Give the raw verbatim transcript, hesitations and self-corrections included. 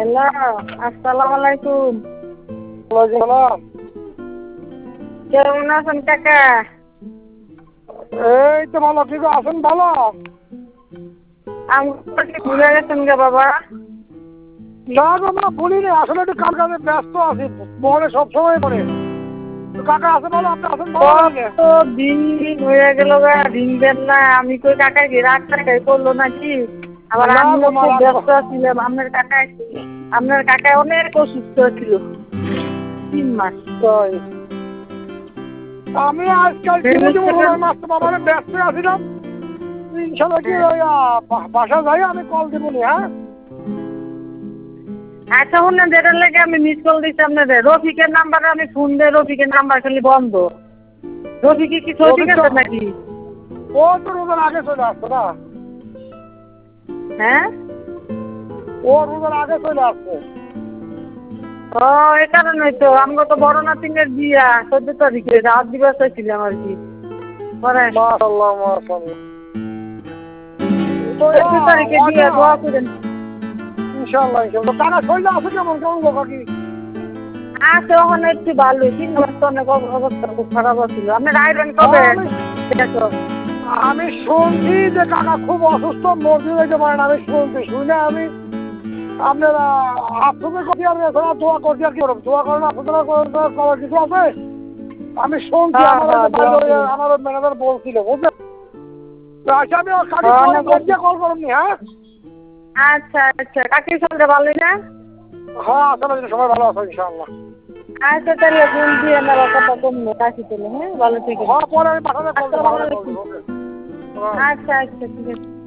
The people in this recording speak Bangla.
হ্যালো, আসসালামু আলাইকুম। ওয়ালাইকুম সালাম। কেমন আছেন কাকা? এই তো ভালো, ঠিক আছেন? ভালো। আমাকে ভুলে গেছেন গে বাবা? না বাবা, ভুলিনি, আসলে একটু কাম কাজে ব্যস্ত আছি, পরে সবসময় পরে। কাকা আছে ভালো, আপনি আছেন ভালো নাকি? কত দিন হয়ে গেল গা, দিন দেন না। আমি কই কাকা কি রাগ টাকাই করলো নাকি? আবার না আমিও গো মা, খুব রাগ ব্যস্ত ছিলাম। আপনার কাকা আপনার কাকা অনেক অসুস্থ ছিল তিন মাস। তাই আমি আজকাল দিব দিব মনে হয় মাস্টার বাবারে ব্যস্ত আছিলাম। ইনশাল্লাহ কি ওই বাসা যাই আমি কল দিব নি। হ্যাঁ আচ্ছা, শুনলেন যেটার লাগে আমি মিস কল দিচ্ছি আপনাদের। রফিকের নাম্বারে আমি ফোন দেয়, রফিকের নাম্বার খালি বন্ধ। রফিকে কি সঠিক আছে নাকি? ও তো রোজার আগে চলে আসছে না। হ্যাঁ, ও রোজার আগে চলে আসছে। ও এই কারণে তো আমরা তো বড় নাতিনের বিয়া চোদ্দ তারিখে রাত দিবস চাইছিলাম আর কি। মাশাআল্লাহ মাশাআল্লাহ। চোদ্দ তারিখে বিয়া, দোয়া করেন। ইনশাআল্লাহ ইনশাআল্লাহ। টাকা শরীরে আছে কেমন কেমন গো কাকি? আছে ওখানে একটু ভালো, কিন্তু অনেক অবস্থা খুব খারাপ ছিল। আপনার আইবেন কবে? আমি শুনছি যে কাকা খুব অসুস্থ, মসজিদ যেতে পারেন। আমি শুনছি, শুনে আমি আপনারা আপনাদের কপি আমি এছাড়া দোয়া করছি। আর কি করব, দোয়া করেন আপনারা করার কিছু আছে? আমি শুনছি, আমার আমার ম্যানেজার বলছিল বুঝলেন। আচ্ছা আমি কাকি কল করুন। হ্যাঁ আচ্ছা আচ্ছা, কাকির সঙ্গে ভালোই না? হ্যাঁ আসলে সবাই ভালো আছে ইনশাআল্লাহ। আচ্ছা তাহলে ফোন দিয়ে না কথা কমবে কাকি তাহলে। হ্যাঁ, ভালো থেকে। হ্যাঁ পরে আমি বাসাতে কল দেবো। আচ্ছা আচ্ছা, ঠিক আছে।